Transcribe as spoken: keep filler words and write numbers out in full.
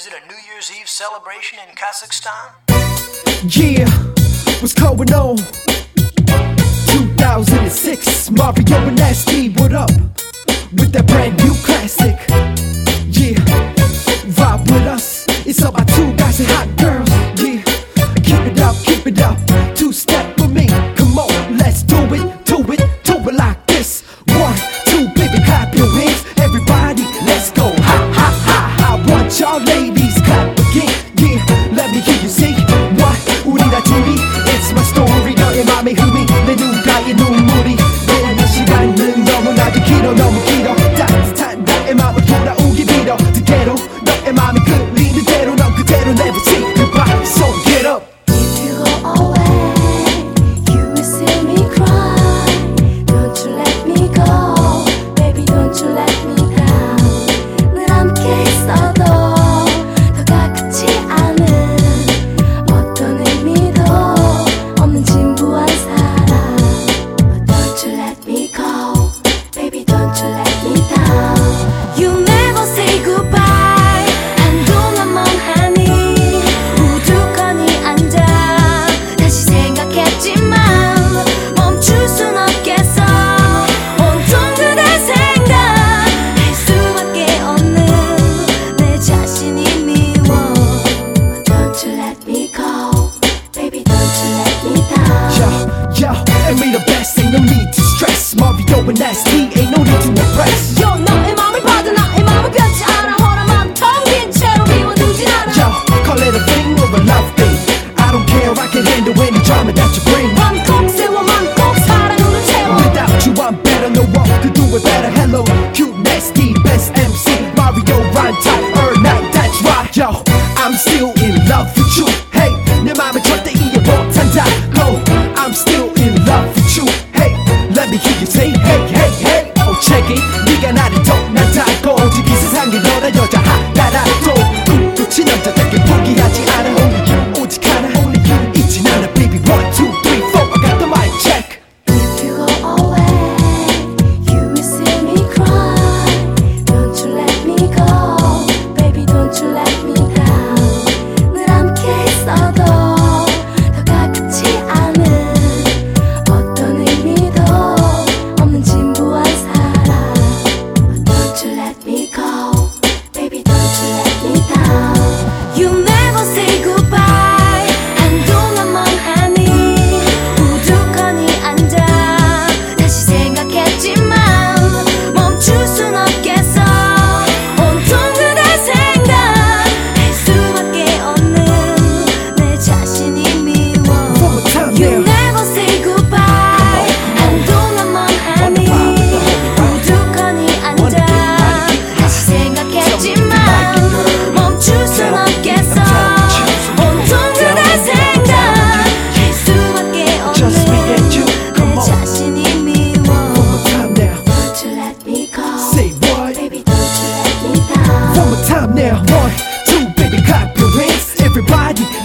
Is it a New Year's Eve celebration in Kazakhstan? Yeah, what's going on? two thousand six, Mario and Nasty, what up? With that brand new classic. Yeah, vibe with us. It's about two guys and hot girls. Yeah, keep it up, keep it up. Two step with me, come on, let's do it, do it, do it like this. One, two, baby, clap your hands. Everybody, let's go. Ha, ha, ha, ha. Want y'all ladies clap again. Yeah, let me hear you say what? 우리가 둘이 It's my story. 너의 맘에 흠이 내 눈가에 눈물이 내 시간은 너무나도 길어 너무 길어. 따뜻한 나의 맘을 돌아오기 빌어. 그대로 너의 맘이 끌리는 대로 넌 그대로 never say goodbye. So get up. If you go away, you will see me cry. Don't you let me go, baby, don't you let me down. 늘 함께 있어도 더 가깝지 않은 어떤 의미도 없는 진부한 사랑. But don't you let me go, baby, don't you let me down. You never say goodbye. 한동안 멍하니 우두커니 앉아 다시 생각했지만 멈출 순 없겠어. 온통 그대 생각할 수밖에 없는 내 자신이 미워. But don't you let me go, baby, don't you let me down. Yo, yo, and we the best, ain't no need to stress. Mario and Nasty, ain't no need to impress. Yo, 너의 맘을 받아 나의 맘을 변치 않아. 허나 맘 텅 빈 채로 비워두진 않아. Yo, call it a thing or a love thing. I don't care, I can handle any drama that you bring. 맘꼭 세워 맘꼭 사랑으로 채워. Without you, I'm better, no one could do it better. Hello, cute, nasty, best M C. Mario, rhyme type, earn night, that's right. Yo, I'm still in love with you. Hey, 내 맘을 절대 이해 못한다. No, I'm still in love with you. Hey, let me hear you say, hey, hey, hey. Oh, check it. 네가 나를 더난 달고 오직 이 세상에 너란 여자 하나라도 꿈꽃이 남자답게 포기하지 않아. Only you, 오직 하나. Only you, 잊진 않아, baby. One, two, three, four. I got the mic check. If you go away, you will see me cry. Don't you let me go, baby, don't you let me down. 늘 함께 있어도 더 가깝지 않은 어떤 의미도 없는 진부한 사랑. But don't you let me go, baby, don't you let me down. You never say goodbye. 한동안 멍하니 우두커니 앉아 다시 생각했지만 멈출 순 없겠어. 온통 그대 생각할 수밖에 없는 내 자신이 미워. One more time, You yeah. never say goodbye. 한동안 멍하니 우두커니 앉아 다시 생각했지만 멈출 순 없겠어. 온통 그대 생각할 수밖에 Just me 없는 and you, come 내 on. 자신이 미워. One more time now. Don't you let me go, Say what? baby, don't you let me down. One more time now. One, two, baby, clap your hands. Everybody,